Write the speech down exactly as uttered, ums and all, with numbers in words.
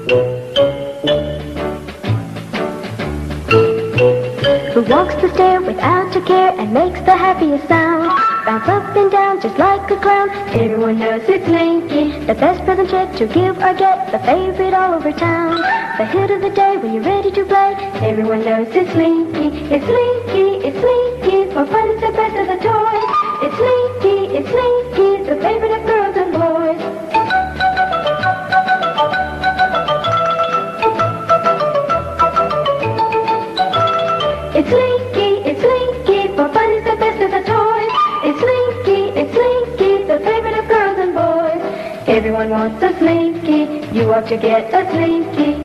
Who walks the stair without a care and makes the happiest sound? Bounce up and down just like a clown. Everyone knows it's Slinky, the best present yet to give or get, the favorite all over town. The hit of the day when you're ready to play. Everyone knows it's Slinky, it's Slinky, it's Slinky. For fun it's the best of the toys. It's Slinky, it's Slinky, the favorite of girls and boys. It's Slinky, it's Slinky, for fun it's the best of the toys. It's Slinky, it's Slinky, the favorite of girls and boys. Everyone wants a Slinky, you ought to get a Slinky.